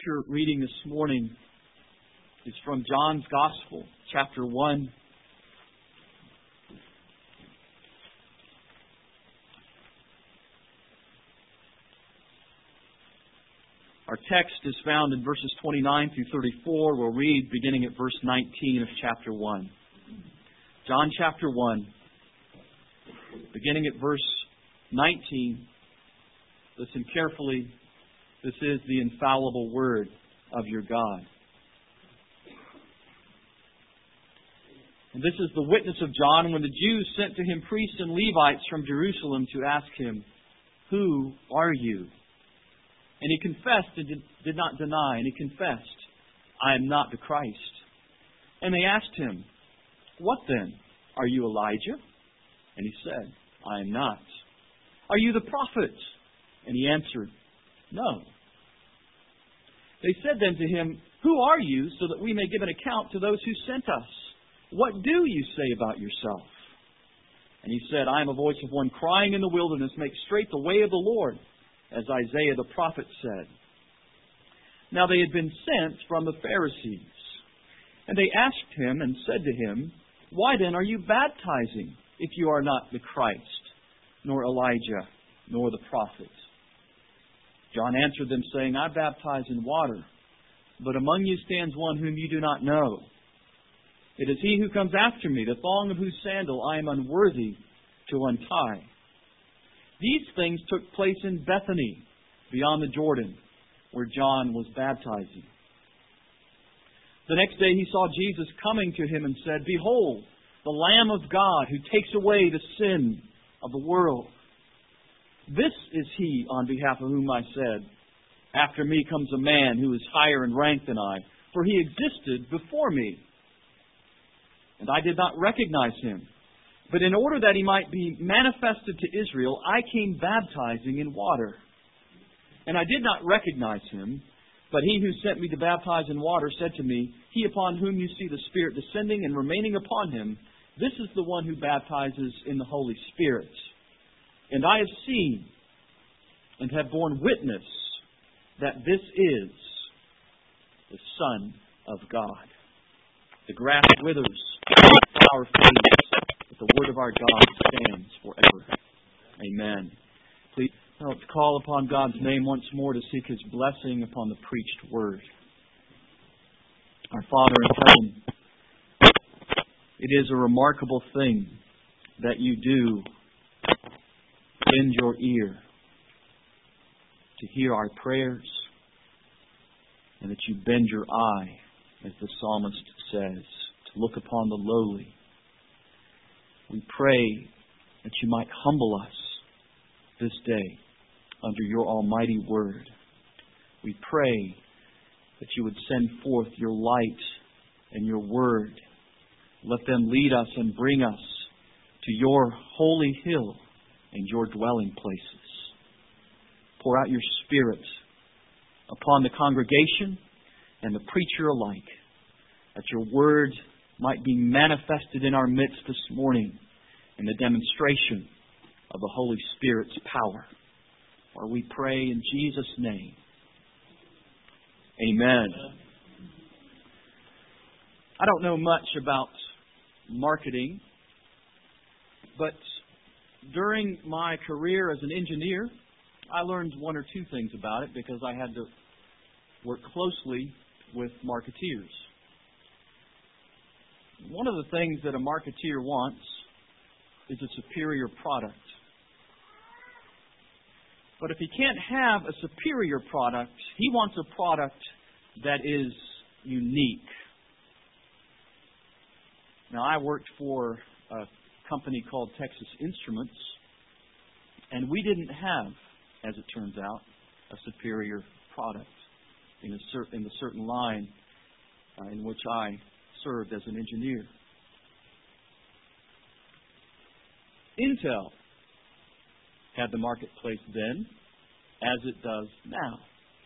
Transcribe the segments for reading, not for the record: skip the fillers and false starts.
Scripture reading this morning is from John's Gospel, chapter 1. Our text is found in verses 29 through 34. We'll read beginning at verse 19 of chapter 1. John chapter 1, beginning at verse 19. Listen carefully. This is the infallible word of your God. And this is the witness of John when the Jews sent to him priests and Levites from Jerusalem to ask him, "Who are you?" And he confessed and did not deny. And he confessed, "I am not the Christ." And they asked him, "What then? Are you Elijah?" And he said, "I am not." "Are you the prophet?" And he answered, "No." They said then to him, "Who are you, so that we may give an account to those who sent us? What do you say about yourself?" And he said, "I am a voice of one crying in the wilderness, make straight the way of the Lord, as Isaiah the prophet said." Now they had been sent from the Pharisees. And they asked him and said to him, "Why then are you baptizing, if you are not the Christ, nor Elijah, nor the prophet?" John answered them, saying, "I baptize in water, but among you stands one whom you do not know. It is he who comes after me, the thong of whose sandal I am unworthy to untie." These things took place in Bethany, beyond the Jordan, where John was baptizing. The next day he saw Jesus coming to him and said, "Behold, the Lamb of God who takes away the sin of the world. This is he on behalf of whom I said, 'After me comes a man who is higher in rank than I, for he existed before me.' And I did not recognize him. But in order that he might be manifested to Israel, I came baptizing in water. And I did not recognize him, but he who sent me to baptize in water said to me, 'He upon whom you see the Spirit descending and remaining upon him, this is the one who baptizes in the Holy Spirit.' And I have seen and have borne witness that this is the Son of God. The grass withers, the flower fades, but the word of our God stands forever." Amen. Please let's call upon God's name once more to seek His blessing upon the preached word. Our Father in heaven, it is a remarkable thing that you do bend your ear to hear our prayers, and that you bend your eye, as the psalmist says, to look upon the lowly. We pray that you might humble us this day under your almighty word. We pray that you would send forth your light and your word. Let them lead us and bring us to your holy hill and your dwelling places. Pour out your Spirit upon the congregation and the preacher alike, that your word might be manifested in our midst this morning in the demonstration of the Holy Spirit's power. For we pray in Jesus' name. Amen. I don't know much about marketing, but during my career as an engineer, I learned one or two things about it because I had to work closely with marketeers. One of the things that a marketeer wants is a superior product. But if he can't have a superior product, he wants a product that is unique. Now, I worked for a company called Texas Instruments, and we didn't have, as it turns out, a superior product in the certain line in which I served as an engineer. Intel had the marketplace then, as it does now.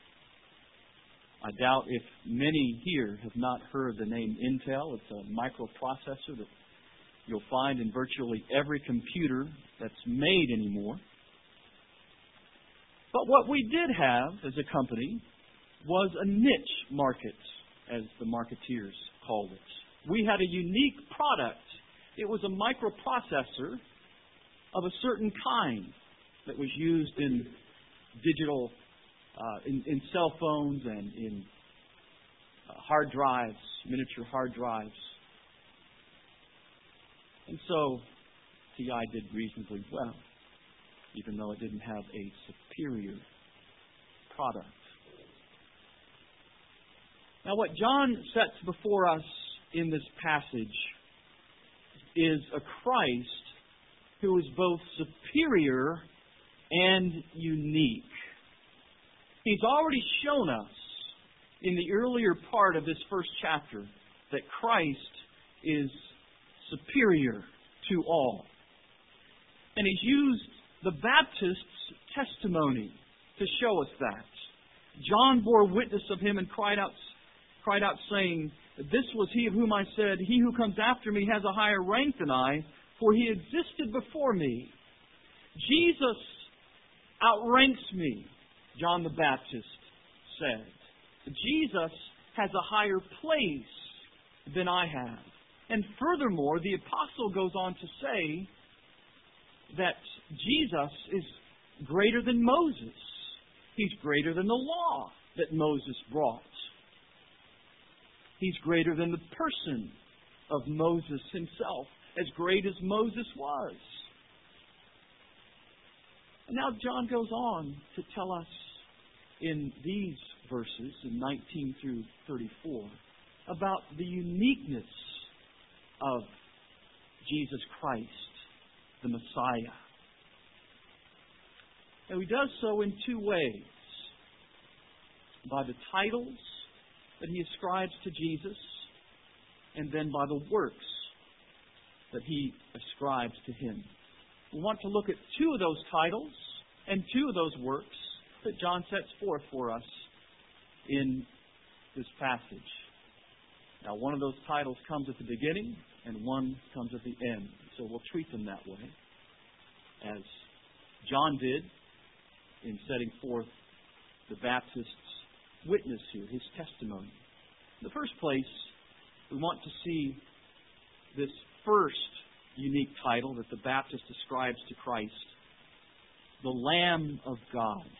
I doubt if many here have not heard the name Intel. It's a microprocessor that you'll find in virtually every computer that's made anymore. But what we did have as a company was a niche market, as the marketeers called it. We had a unique product. It was a microprocessor of a certain kind that was used in digital, in cell phones and in hard drives, miniature hard drives. And so TI did reasonably well, even though it didn't have a superior product. Now, what John sets before us in this passage is a Christ who is both superior and unique. He's already shown us in the earlier part of this first chapter that Christ is superior to all. And he's used the Baptist's testimony to show us that. John bore witness of him and cried out saying, "This was he of whom I said, 'He who comes after me has a higher rank than I, for he existed before me.'" Jesus outranks me, John the Baptist said. Jesus has a higher place than I have. And furthermore, the apostle goes on to say that Jesus is greater than Moses. He's greater than the law that Moses brought. He's greater than the person of Moses himself, as great as Moses was. And now John goes on to tell us in these verses, in 19 through 34, about the uniqueness of Jesus Christ, the Messiah. And he does so in two ways. By the titles that he ascribes to Jesus, and then by the works that he ascribes to him. We want to look at two of those titles and two of those works that John sets forth for us in this passage. Now, one of those titles comes at the beginning, and one comes at the end. So we'll treat them that way, as John did in setting forth the Baptist's witness here, his testimony. In the first place, we want to see this first unique title that the Baptist ascribes to Christ, the Lamb of God.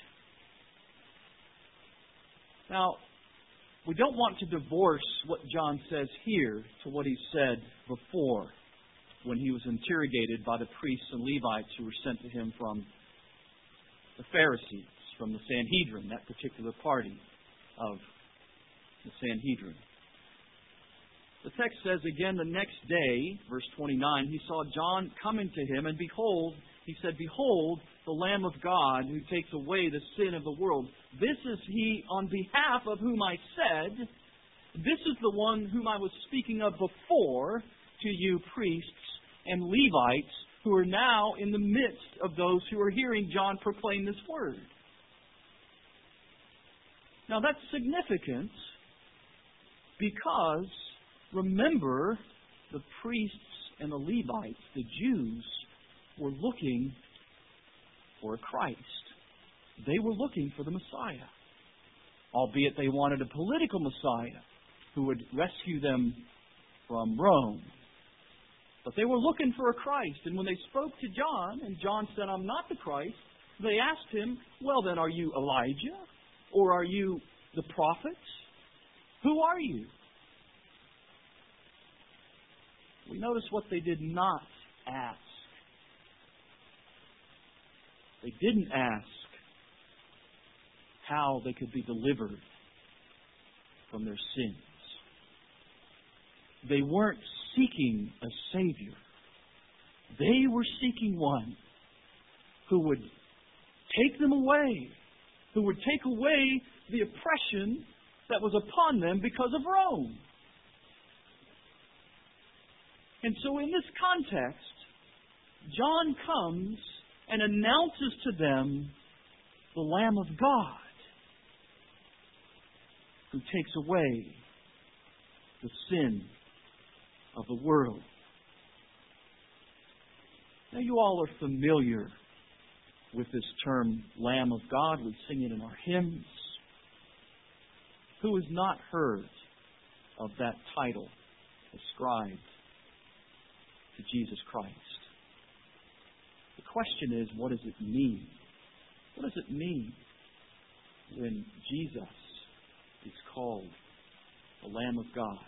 Now, we don't want to divorce what John says here to what he said before when he was interrogated by the priests and Levites who were sent to him from the Pharisees, from the Sanhedrin, that particular party of the Sanhedrin. The text says again, the next day, verse 29, he saw John coming to him, and behold, he said, "Behold, the Lamb of God who takes away the sin of the world. This is he on behalf of whom I said, this is the one whom I was speaking of before to you priests and Levites who are now in the midst of those who are hearing John proclaim this word." Now that's significant because, remember, the priests and the Levites, the Jews, were looking for a Christ. They were looking for the Messiah. Albeit they wanted a political Messiah who would rescue them from Rome. But they were looking for a Christ. And when they spoke to John, and John said, "I'm not the Christ," they asked him, "Well then, are you Elijah? Or are you the prophet? Who are you?" We notice what they did not ask. They didn't ask how they could be delivered from their sins. They weren't seeking a Savior. They were seeking one who would take them away, who would take away the oppression that was upon them because of Rome. And so in this context, John comes and announces to them the Lamb of God who takes away the sin of the world. Now you all are familiar with this term, Lamb of God. We sing it in our hymns. Who has not heard of that title ascribed to Jesus Christ? The question is, what does it mean? What does it mean when Jesus is called the Lamb of God?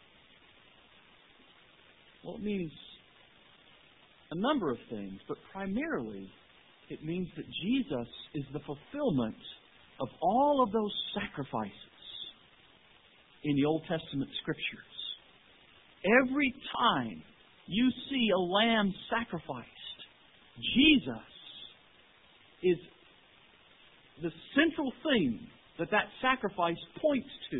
Well, it means a number of things, but primarily it means that Jesus is the fulfillment of all of those sacrifices in the Old Testament Scriptures. Every time you see a lamb sacrificed, Jesus is the central thing that sacrifice points to.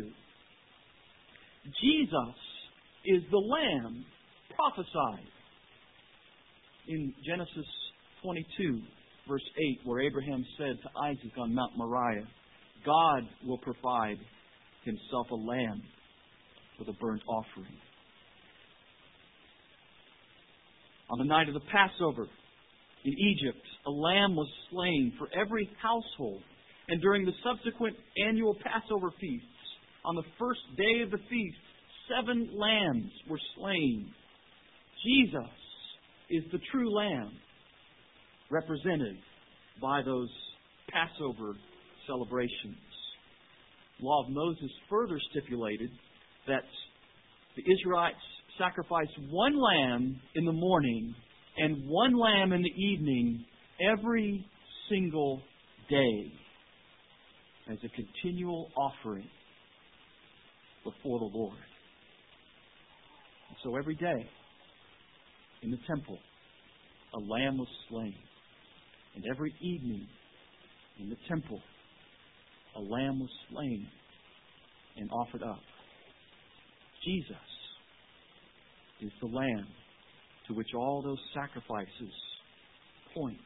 Jesus is the Lamb prophesied in Genesis 22, verse 8, where Abraham said to Isaac on Mount Moriah, God will provide Himself a lamb for the burnt offering. On the night of the Passover in Egypt, a lamb was slain for every household. And during the subsequent annual Passover feasts, on the first day of the feast, 7 lambs were slain. Jesus is the true lamb represented by those Passover celebrations. The law of Moses further stipulated that the Israelites sacrificed 1 lamb in the morning and 1 lamb in the evening every single day as a continual offering before the Lord. And so every day in the temple, a lamb was slain. And every evening in the temple, a lamb was slain and offered up. Jesus is the lamb to which all those sacrifices point.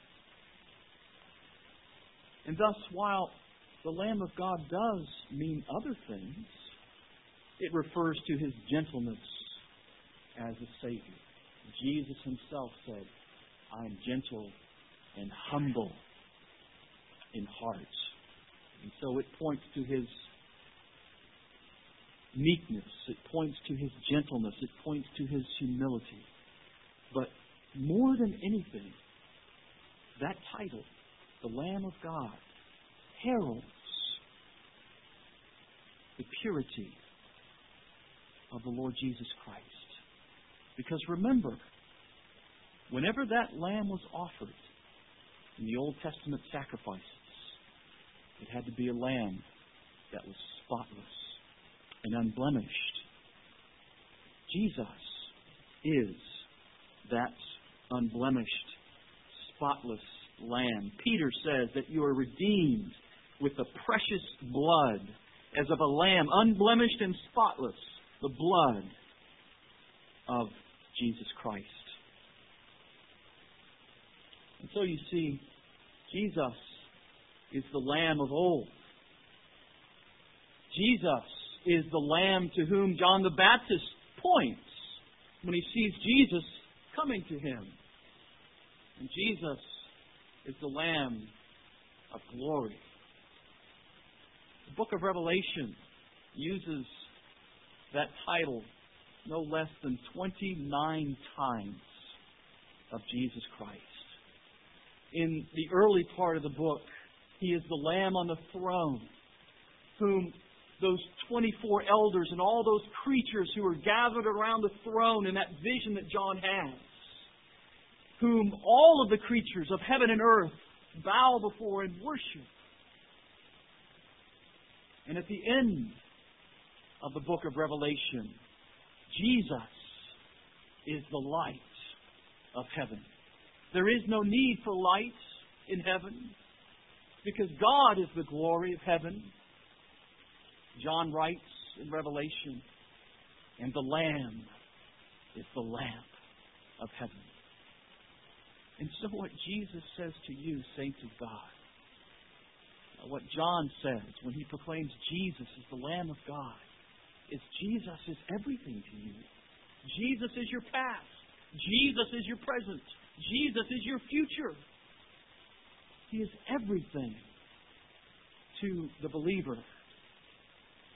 And thus, while the Lamb of God does mean other things, it refers to His gentleness as a Savior. Jesus Himself said, I am gentle and humble in heart. And so it points to His meekness. It points to His gentleness. It points to His humility. But more than anything, that title, the Lamb of God, heralds the purity of the Lord Jesus Christ. Because remember, whenever that lamb was offered in the Old Testament sacrifices, it had to be a lamb that was spotless and unblemished. Jesus is that unblemished, spotless lamb. Peter says that you are redeemed with the precious blood as of a lamb, unblemished and spotless, the blood of Jesus Christ. And so you see, Jesus is the Lamb of old. Jesus is the Lamb to whom John the Baptist points when he sees Jesus coming to him. And Jesus is the Lamb of glory. The book of Revelation uses that title no less than 29 times of Jesus Christ. In the early part of the book, He is the Lamb on the throne, whom those 24 elders and all those creatures who are gathered around the throne in that vision that John has, whom all of the creatures of heaven and earth bow before and worship. And at the end of the book of Revelation, Jesus is the light of heaven. There is no need for light in heaven because God is the glory of heaven. John writes in Revelation, and the Lamb is the lamp of heaven. And so what Jesus says to you, saints of God, what John says when he proclaims Jesus as the Lamb of God, is Jesus is everything to you. Jesus is your past. Jesus is your present. Jesus is your future. He is everything to the believer.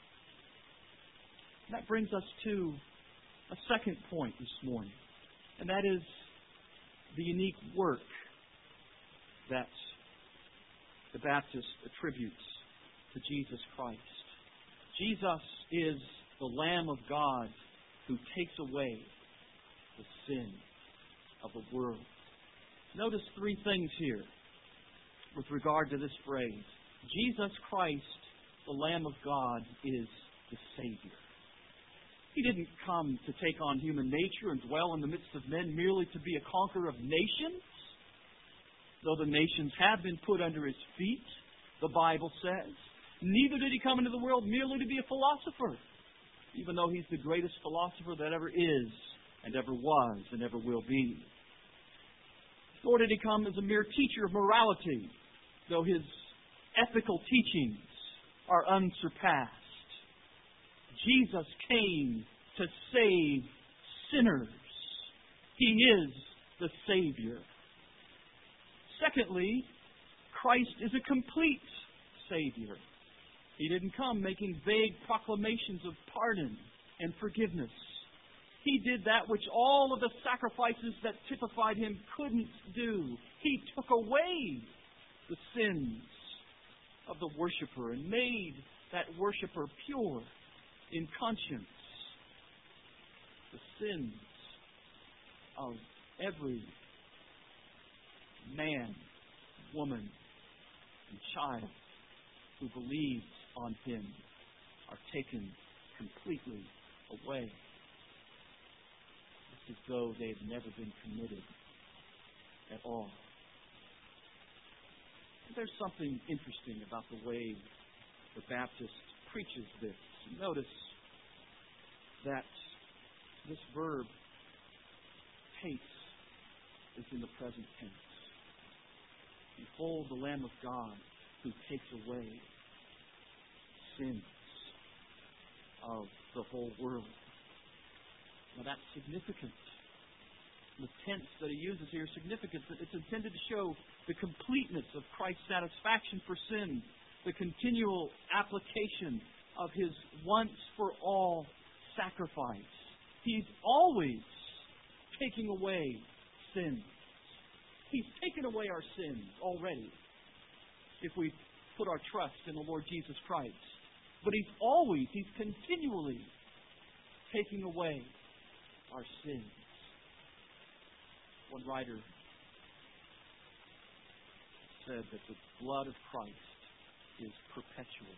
And that brings us to a second point this morning, and that is the unique work that the Baptist attributes to Jesus Christ. Jesus is the Lamb of God who takes away the sin of the world. Notice three things here with regard to this phrase. Jesus Christ, the Lamb of God, is the Savior. He didn't come to take on human nature and dwell in the midst of men merely to be a conqueror of nations, though the nations have been put under His feet, the Bible says. Neither did He come into the world merely to be a philosopher, even though He's the greatest philosopher that ever is and ever was and ever will be. Nor did He come as a mere teacher of morality, though His ethical teachings are unsurpassed. Jesus came to save sinners. He is the Savior. Secondly, Christ is a complete Savior. He didn't come making vague proclamations of pardon and forgiveness. He did that which all of the sacrifices that typified Him couldn't do. He took away the sins of the worshiper and made that worshiper pure in conscience. The sins of every man, woman, and child who believes on Him are taken completely away. It's as though they have never been committed at all. And there's something interesting about the way the Baptist preaches this. Notice that this verb, takes, is in the present tense. Behold the Lamb of God who takes away sins of the whole world. Now that's significant. The tense that he uses here is significant. It's intended to show the completeness of Christ's satisfaction for sin, the continual application of His once-for-all sacrifice. He's always taking away sins. He's taken away our sins already if we put our trust in the Lord Jesus Christ. But He's continually taking away our sins. One writer said that the blood of Christ is perpetual.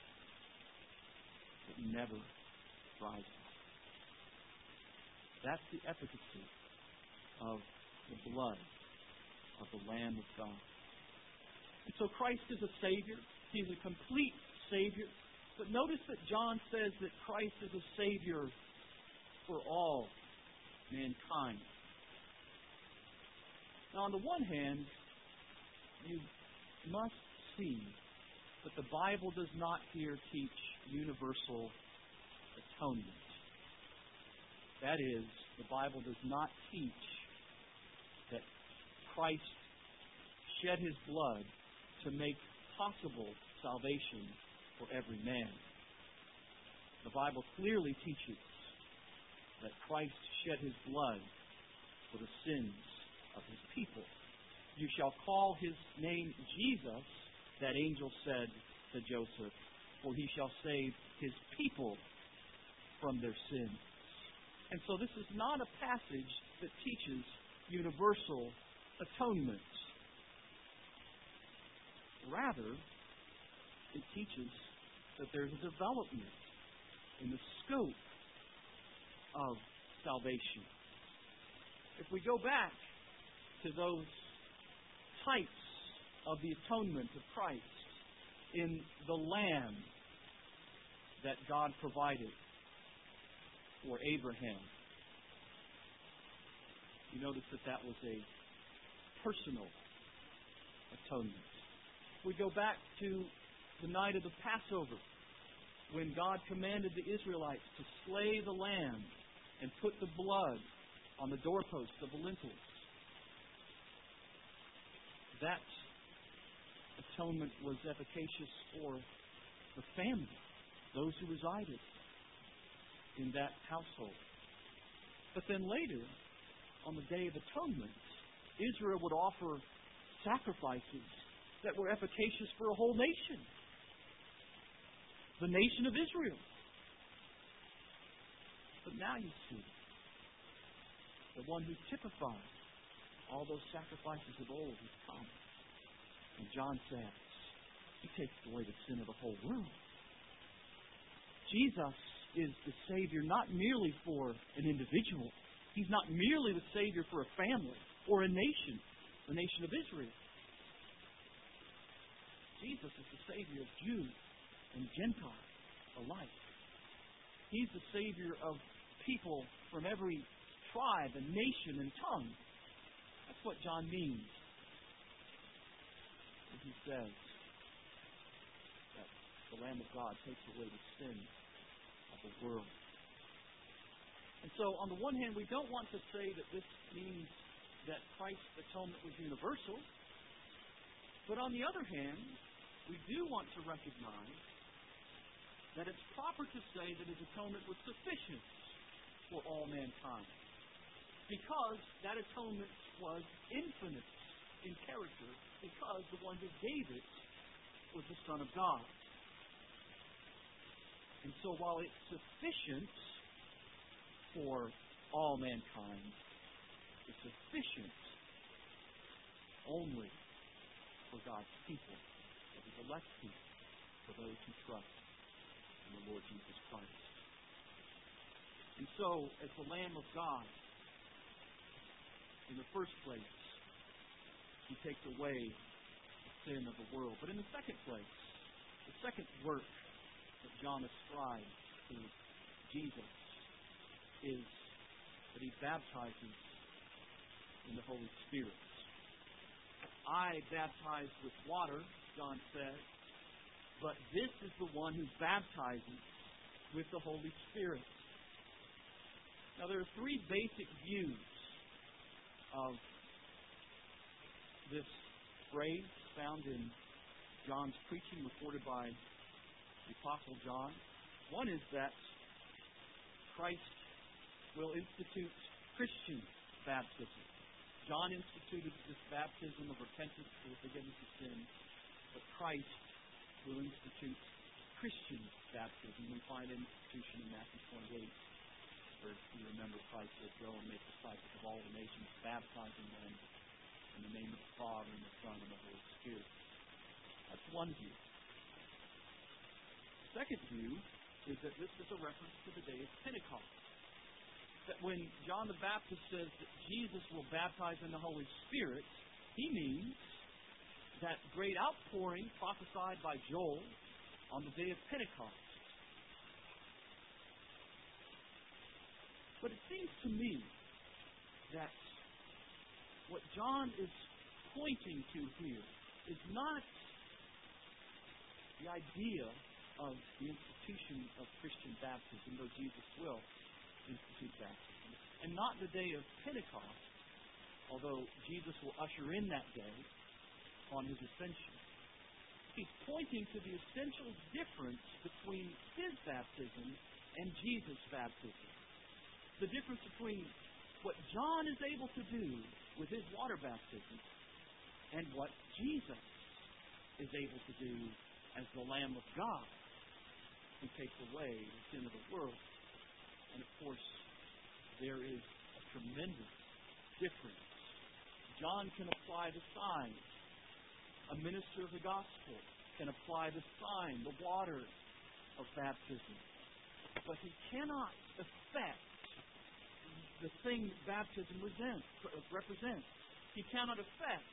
It never dries up. That's the efficacy of the blood of the Lamb of God. And so Christ is a Savior. He's a complete Savior. But notice that John says that Christ is a Savior for all mankind. Now, on the one hand, you must see that the Bible does not here teach universal atonement. That is, the Bible does not teach that Christ shed His blood to make possible salvation for every man. The Bible clearly teaches that Christ shed His blood for the sins of His people. You shall call His name Jesus, that angel said to Joseph, for He shall save His people from their sins. And so this is not a passage that teaches universal atonement. Rather, it teaches that there's a development in the scope of salvation. If we go back to those types of the atonement of Christ in the lamb that God provided for Abraham, you notice that was a personal atonement. We go back to the night of the Passover, when God commanded the Israelites to slay the lamb and put the blood on the doorposts of the lintels. That atonement was efficacious for the family, those who resided. in that household. But then later, on the Day of Atonement, Israel would offer sacrifices that were efficacious for a whole nation. The nation of Israel. But now you see, the one who typifies all those sacrifices of old has come. And John says, He takes away the sin of the whole world. Jesus is the Savior not merely for an individual. He's not merely the Savior for a family or a nation, the nation of Israel. Jesus is the Savior of Jews and Gentiles alike. He's the Savior of people from every tribe and nation and tongue. That's what John means when he says that the Lamb of God takes away the sin of the world. And so, on the one hand, we don't want to say that this means that Christ's atonement was universal. But on the other hand, we do want to recognize that it's proper to say that His atonement was sufficient for all mankind. Because that atonement was infinite in character, because the one who gave it was the Son of God. And so while it's sufficient for all mankind, it's sufficient only for God's people, for His elect people, for those who trust in the Lord Jesus Christ. And so, as the Lamb of God, in the first place, He takes away the sin of the world. But in the second place, the second work that John ascribes to Jesus is that He baptizes in the Holy Spirit. I baptize with water, John says, but this is the one who baptizes with the Holy Spirit. Now, there are three basic views of this phrase found in John's preaching recorded by the Apostle John. One is that Christ will institute Christian baptism. John instituted this baptism of repentance for the forgiveness of sins, but Christ will institute Christian baptism. We find an institution in Matthew 28, where you remember Christ says, "Go and make disciples of all the nations, baptizing them in the name of the Father and the Son and the Holy Spirit." That's one view. The second view is that this is a reference to the day of Pentecost. That when John the Baptist says that Jesus will baptize in the Holy Spirit, he means that great outpouring prophesied by Joel on the day of Pentecost. But it seems to me that what John is pointing to here is not the idea of the institution of Christian baptism, though Jesus will institute baptism, and not the day of Pentecost, although Jesus will usher in that day on His ascension. He's pointing to the essential difference between His baptism and Jesus' baptism. The difference between what John is able to do with his water baptism and what Jesus is able to do as the Lamb of God who takes away the sin of the world. And of course, there is a tremendous difference. John can apply the sign. A minister of the gospel can apply the sign, the water of baptism. But he cannot affect the thing that baptism represents. He cannot affect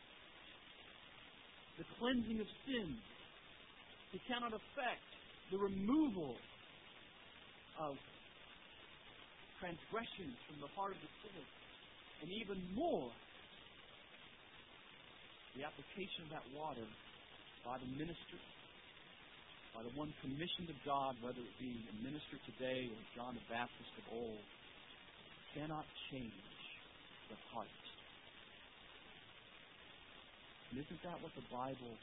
the cleansing of sins. He cannot affect the removal of transgressions from the heart of the sinner. And even more, the application of that water by the minister, by the one commissioned of God, whether it be a minister today or John the Baptist of old, cannot change the heart. And isn't that what the Bible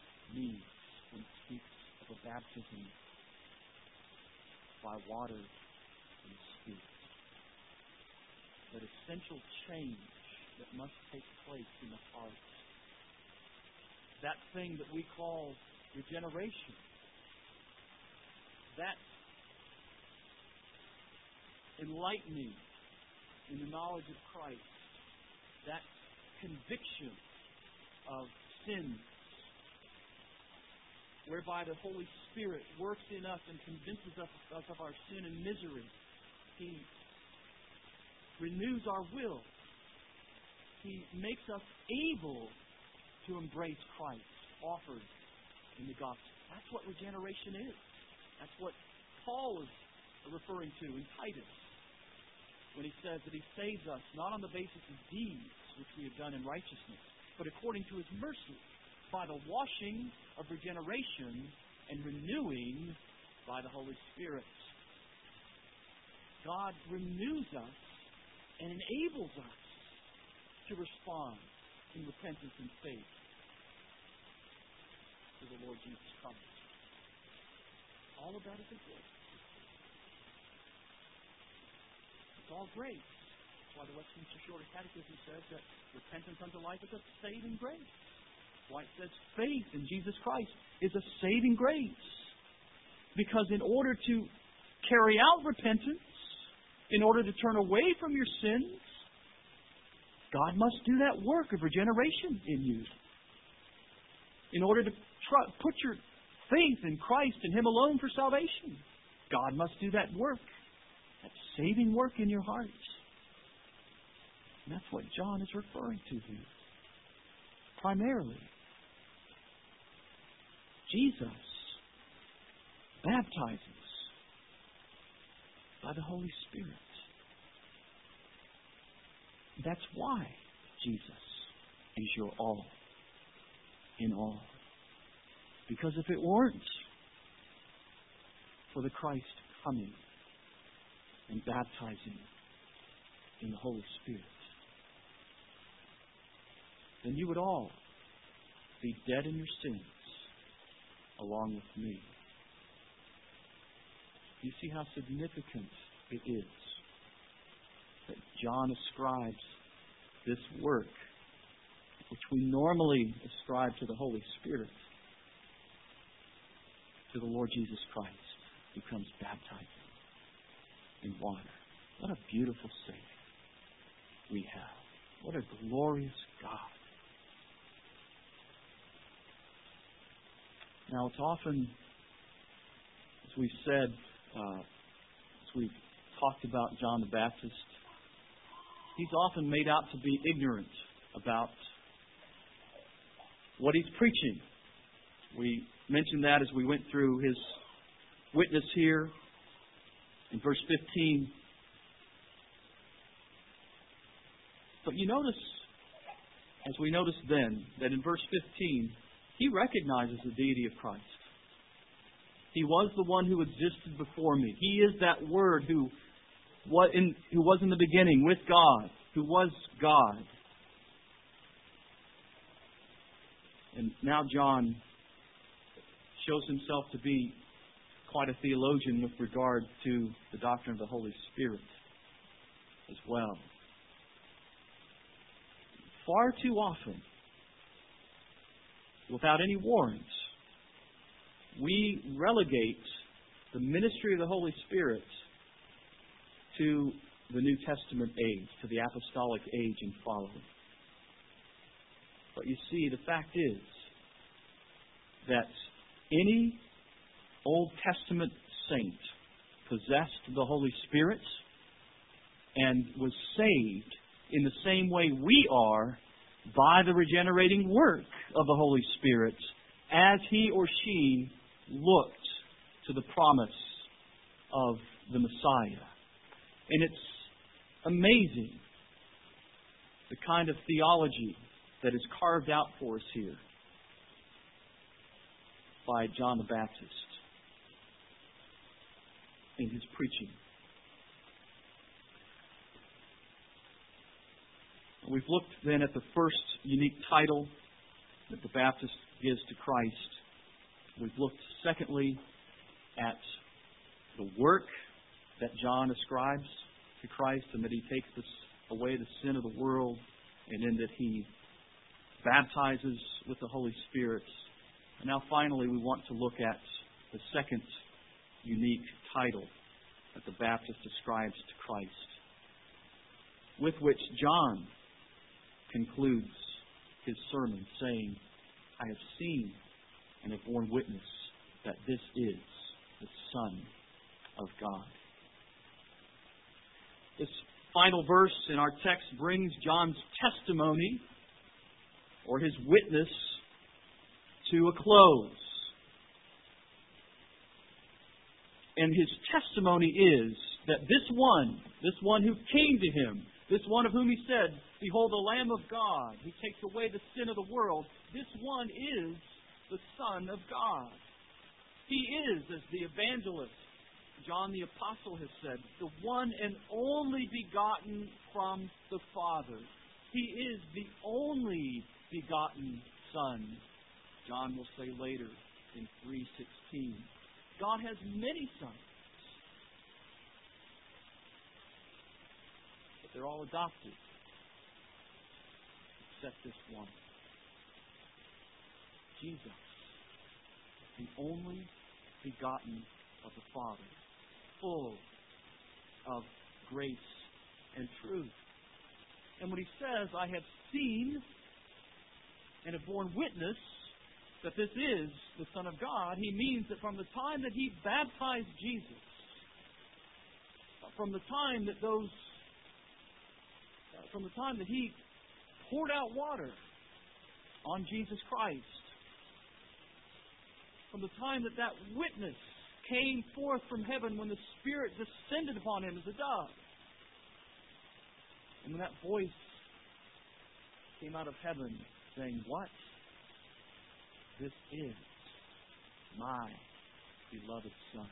means when it speaks of a baptism by water in the Spirit. That essential change that must take place in the heart. That thing that we call regeneration. That enlightening in the knowledge of Christ. That conviction of sin, whereby the Holy Spirit works in us and convinces us of our sin and misery. He renews our will. He makes us able to embrace Christ offered in the gospel. That's what regeneration is. That's what Paul is referring to in Titus when he says that He saves us not on the basis of deeds which we have done in righteousness, but according to His mercy, by the washing of regeneration and renewing by the Holy Spirit. God renews us and enables us to respond in repentance and faith to the Lord Jesus Christ. All of that is a gift. It's all grace. That's why the Westminster Shorter Catechism says that repentance unto life is a saving grace. That's why it says faith in Jesus Christ is a saving grace. Because in order to carry out repentance, in order to turn away from your sins, God must do that work of regeneration in you. In order to put your faith in Christ and Him alone for salvation, God must do that work, that saving work in your hearts. And that's what John is referring to here. Primarily, Jesus baptizes by the Holy Spirit. That's why Jesus is your all in all. Because if it weren't for the Christ coming and baptizing in the Holy Spirit, then you would all be dead in your sins along with me. You see how significant it is that John ascribes this work, which we normally ascribe to the Holy Spirit, to the Lord Jesus Christ, who comes baptizing in water. What a beautiful Savior we have. What a glorious God. Now, it's often, as we've said, as we've talked about John the Baptist, he's often made out to be ignorant about what he's preaching. We mentioned that as we went through his witness here in verse 15. But you notice, as we noticed then, that in verse 15, he recognizes the deity of Christ. He was the one who existed before me. He is that Word who was in the beginning with God, who was God. And now John shows himself to be quite a theologian with regard to the doctrine of the Holy Spirit as well. Far too often, without any warrant, we relegate the ministry of the Holy Spirit to the New Testament age, to the apostolic age and following. But you see, the fact is that any Old Testament saint possessed the Holy Spirit and was saved in the same way we are by the regenerating work of the Holy Spirit as he or she looked to the promise of the Messiah. And it's amazing the kind of theology that is carved out for us here by John the Baptist in his preaching. We've looked then at the first unique title that the Baptist gives to Christ. We've looked, secondly, at the work that John ascribes to Christ, and that He takes away the sin of the world, and in that He baptizes with the Holy Spirit. And now finally we want to look at the second unique title that the Baptist ascribes to Christ, with which John concludes his sermon, saying, I have seen and have borne witness that this is the Son of God. This final verse in our text brings John's testimony, or his witness, to a close. And his testimony is that this one who came to him, this one of whom he said, Behold the Lamb of God, who takes away the sin of the world, this one is the Son of God. He is, as the evangelist John the Apostle has said, the one and only begotten from the Father. He is the only begotten Son. John will say later in 3:16. God has many sons, but they're all adopted, except this one. Jesus, the only begotten of the Father, full of grace and truth. And when he says, I have seen and have borne witness that this is the Son of God, he means that from the time that he baptized Jesus, from the time that he poured out water on Jesus Christ, from the time that that witness came forth from heaven when the Spirit descended upon him as a dove, and when that voice came out of heaven saying, What? This is my beloved Son.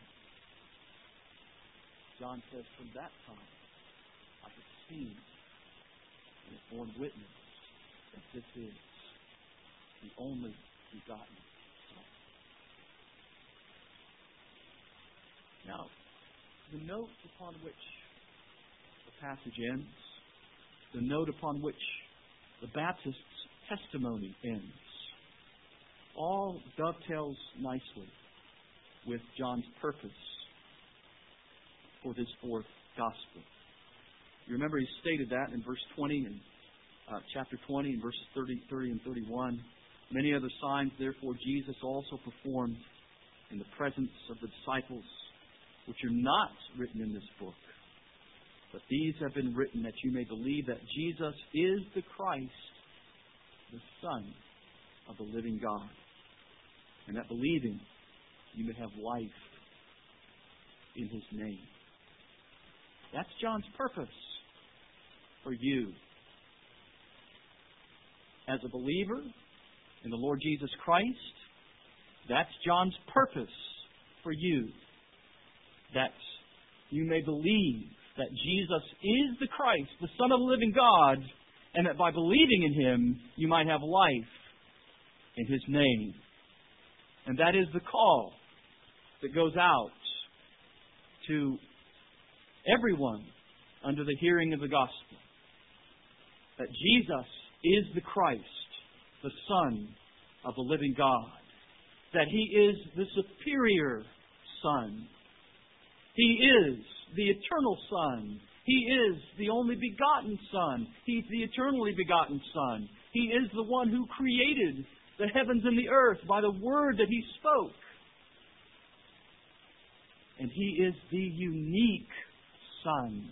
John says, from that time, I have seen and have borne witness that this is the only begotten Son. Now, the note upon which the passage ends, the note upon which the Baptist's testimony ends, all dovetails nicely with John's purpose for this fourth gospel. You remember he stated that in verse 20 in chapter 20 and verses 30 and 31. Many other signs, therefore, Jesus also performed in the presence of the disciples, which are not written in this book. But these have been written that you may believe that Jesus is the Christ, the Son of the living God, and that believing you may have life in His name. That's John's purpose for you. As a believer in the Lord Jesus Christ, that's John's purpose for you. That you may believe that Jesus is the Christ, the Son of the living God, and that by believing in Him, you might have life in His name. And that is the call that goes out to everyone under the hearing of the gospel. That Jesus is the Christ, the Son of the living God. That He is the superior Son. He is the eternal Son. He is the only begotten Son. He's the eternally begotten Son. He is the one who created the heavens and the earth by the word that He spoke. And He is the unique Son.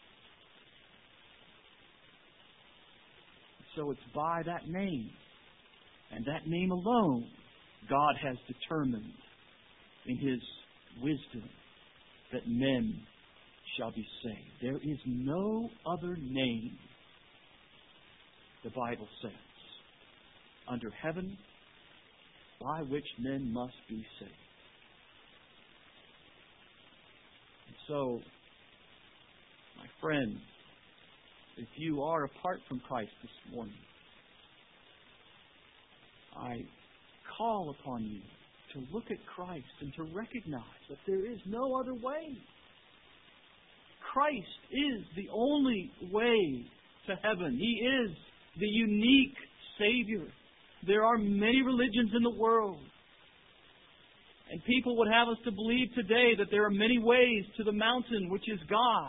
So it's by that name, and that name alone, God has determined in His wisdom that men shall be saved. There is no other name, the Bible says, under heaven by which men must be saved. And so, my friend, if you are apart from Christ this morning, I call upon you to look at Christ and to recognize that there is no other way. Christ is the only way to heaven. He is the unique Savior. There are many religions in the world. And people would have us to believe today that there are many ways to the mountain, which is God.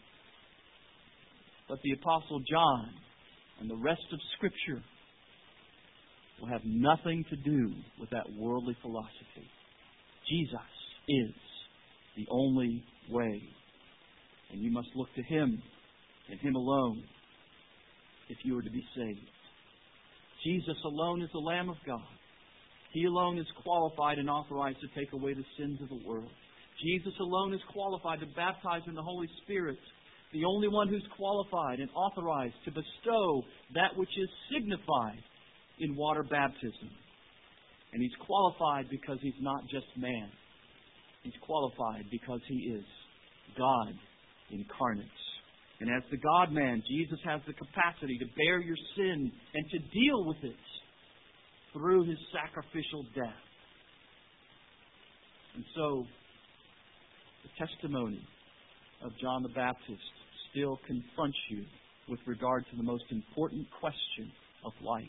But the Apostle John and the rest of Scripture will have nothing to do with that worldly philosophy. Jesus is the only way. And you must look to Him and Him alone if you are to be saved. Jesus alone is the Lamb of God. He alone is qualified and authorized to take away the sins of the world. Jesus alone is qualified to baptize in the Holy Spirit. The only one who's qualified and authorized to bestow that which is signified in water baptism. And He's qualified because He's not just man. He's qualified because He is God incarnate. And as the God-man, Jesus has the capacity to bear your sin and to deal with it through His sacrificial death. And so, the testimony of John the Baptist still confronts you with regard to the most important question of life: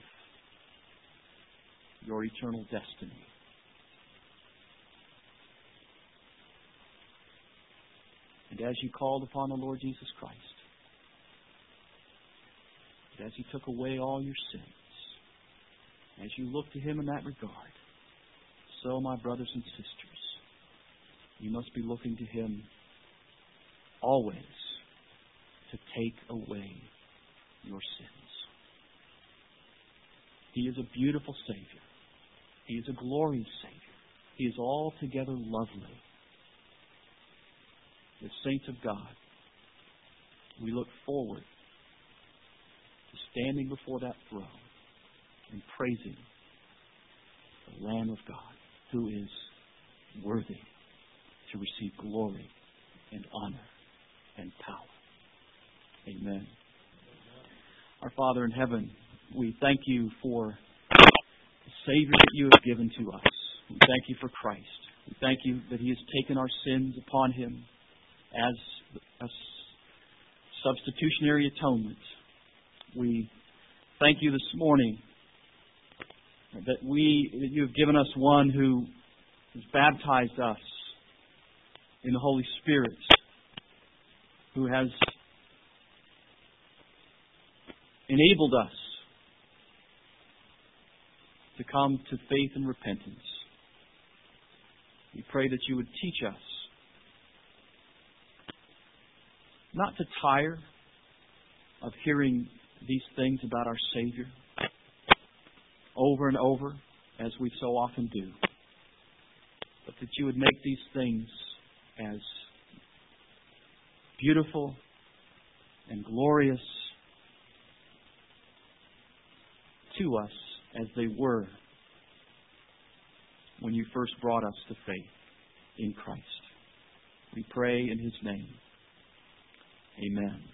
your eternal destiny. And as you called upon the Lord Jesus Christ, and as He took away all your sins, as you look to Him in that regard, so, my brothers and sisters, you must be looking to Him always to take away your sins. He is a beautiful Savior. He is a glorious Savior. He is altogether lovely. The saints of God, we look forward to standing before that throne and praising the Lamb of God, who is worthy to receive glory and honor and power. Amen. Our Father in heaven, we thank You for the Savior that You have given to us. We thank You for Christ. We thank You that He has taken our sins upon Him as a substitutionary atonement. We thank You this morning that You have given us one who has baptized us in the Holy Spirit, who has enabled us to come to faith and repentance. We pray that You would teach us not to tire of hearing these things about our Savior over and over, as we so often do, but that You would make these things as beautiful and glorious to us as they were when You first brought us to faith in Christ. We pray in His name. Amen.